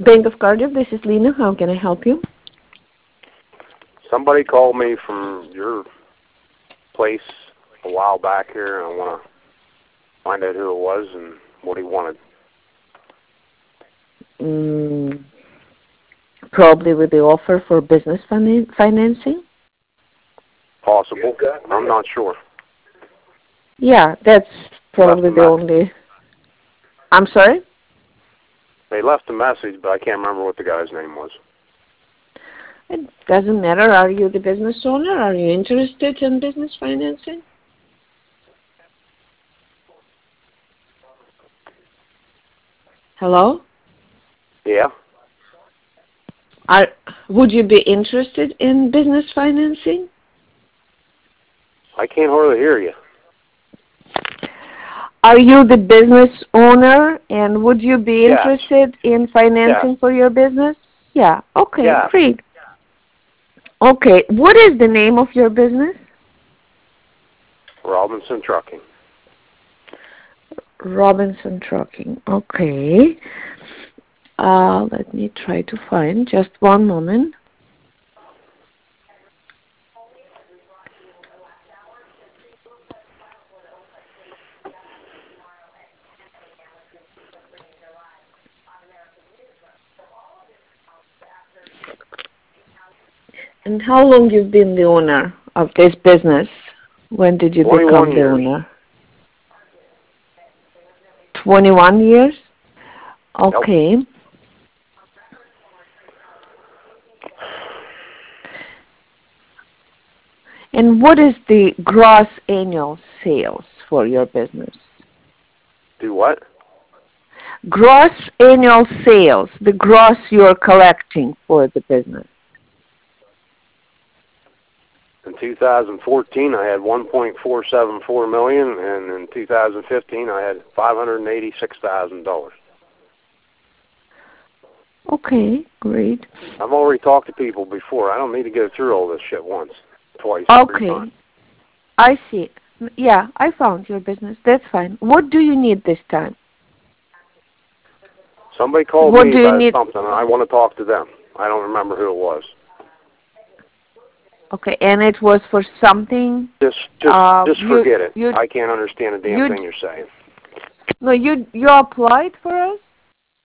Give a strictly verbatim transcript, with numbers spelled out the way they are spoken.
Bank of Cardiff, this is Lena. How can I help you? Somebody called me from your place a while back here, and I want to find out who it was and what he wanted. Mm, probably with the offer for business fin- financing. Possible. I'm not sure. Yeah, that's probably Left a the message. only... I'm sorry? They left a message, but I can't remember what the guy's name was. It doesn't matter. Are you the business owner? Are you interested in business financing? Hello? Yeah? Are, would you be interested in business financing? I can't hardly hear you. Are you the business owner, and would you be Yes. interested in financing Yes. for your business? Yeah. Okay, Yes. great. Okay, what is the name of your business? Robinson Trucking. Robinson Trucking. Okay. Uh, let me try to find. Just one moment. And how long you've been the owner of this business? When did you become the years. owner? twenty-one years? Okay. Yep. And what is the gross annual sales for your business? Do what? Gross annual sales, the gross you're collecting for the business. In two thousand fourteen, I had one point four seven four million dollars, and in two thousand fifteen, I had five hundred eighty-six thousand dollars. Okay, great. I've already talked to people before. I don't need to go through all this shit once, twice, Okay, three times. I see. Yeah, I found your business. That's fine. What do you need this time? Somebody called What me do you about need? something, and I want to talk to them. I don't remember who it was. Okay, and it was for something. Just, just, uh, just you, forget it. you, I can't understand a damn you, thing you're saying. No, you you applied for us.